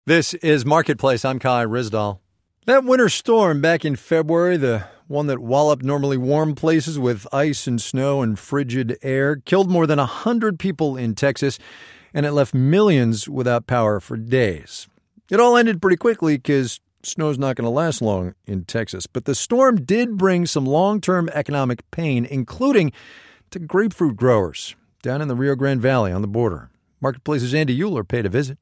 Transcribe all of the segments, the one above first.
This is Marketplace. I'm Kai Rizdal. That winter storm back in February, the one that walloped normally warm places with ice and snow and frigid air, killed more than 100 people in Texas, and it left millions without power for days. It all ended pretty quickly because snow's not going to last long in Texas. But the storm did bring some long-term economic pain, including to grapefruit growers down in the Rio Grande Valley on the border. Marketplace's Andy Euler paid a visit.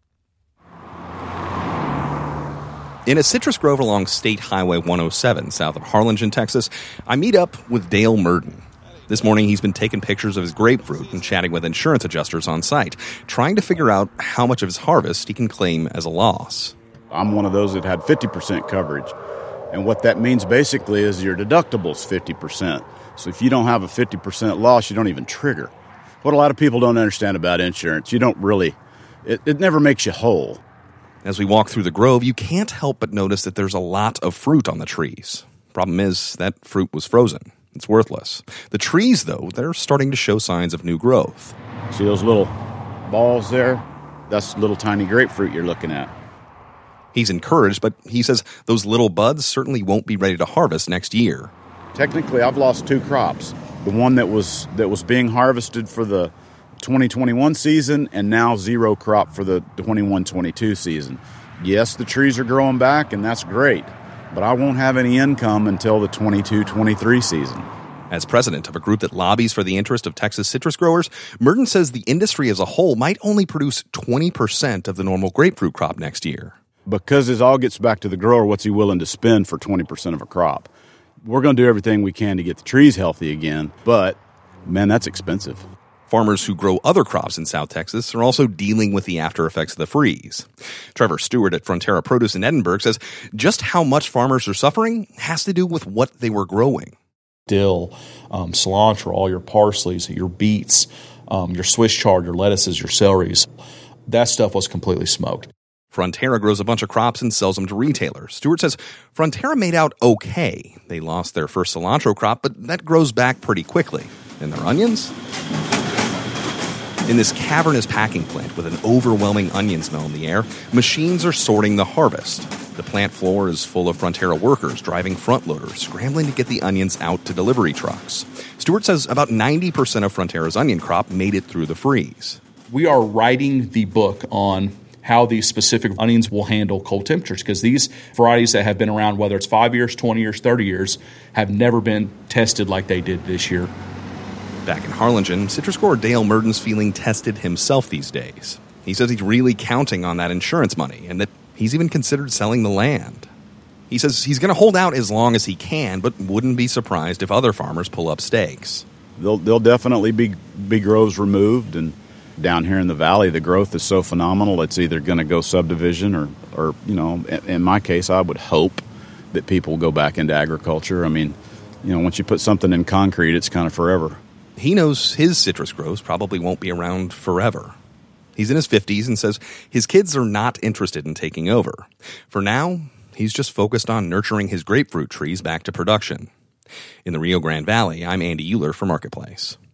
In a citrus grove along State Highway 107 south of Harlingen, Texas, I meet up with Dale Murden. This morning, he's been taking pictures of his grapefruit and chatting with insurance adjusters on site, trying to figure out how much of his harvest he can claim as a loss. I'm one of those that had 50% coverage. And what that means basically is your deductible's 50%. So if you don't have a 50% loss, you don't even trigger. What a lot of people don't understand about insurance, you don't really, it never makes you whole. As we walk through the grove, you can't help but notice that there's a lot of fruit on the trees. Problem is, that fruit was frozen. It's worthless. The trees, though, they're starting to show signs of new growth. See those little balls there? That's little tiny grapefruit you're looking at. He's encouraged, but he says those little buds certainly won't be ready to harvest next year. Technically, I've lost 2 crops. The one that was being harvested for the 2021 season, and now 0 crop for the 21-22 season. Yes, the trees are growing back, and that's great, but I won't have any income until the 22-23 season. As president of a group that lobbies for the interest of Texas citrus growers, Murden says the industry as a whole might only produce 20% of the normal grapefruit crop next year. Because it all gets back to the grower, what's he willing to spend for 20% of a crop? We're going to do everything we can to get the trees healthy again, but, man, that's expensive. Farmers who grow other crops in South Texas are also dealing with the after effects of the freeze. Trevor Stewart at Frontera Produce in Edinburg says just how much farmers are suffering has to do with what they were growing. Dill, cilantro, all your parsleys, your beets, your Swiss chard, your lettuces, your celeries. That stuff was completely smoked. Frontera grows a bunch of crops and sells them to retailers. Stewart says Frontera made out okay. They lost their first cilantro crop, but that grows back pretty quickly. And their onions? In this cavernous packing plant with an overwhelming onion smell in the air, machines are sorting the harvest. The plant floor is full of Frontera workers driving front loaders, scrambling to get the onions out to delivery trucks. Stewart says about 90% of Frontera's onion crop made it through the freeze. We are writing the book on how these specific onions will handle cold temperatures, because these varieties that have been around, whether it's 5 years, 20 years, 30 years, have never been tested like they did this year. Back in Harlingen, citrus grower Dale Murden's feeling tested himself these days. He says he's really counting on that insurance money and that he's even considered selling the land. He says he's going to hold out as long as he can, but wouldn't be surprised if other farmers pull up stakes. There'll definitely be groves removed, and down here in the valley, the growth is so phenomenal, it's either going to go subdivision or, you know, in my case, I would hope that people go back into agriculture. I mean, you know, once you put something in concrete, it's kind of forever. He knows his citrus groves probably won't be around forever. He's in his 50s and says his kids are not interested in taking over. For now, he's just focused on nurturing his grapefruit trees back to production. In the Rio Grande Valley, I'm Andy Euler for Marketplace.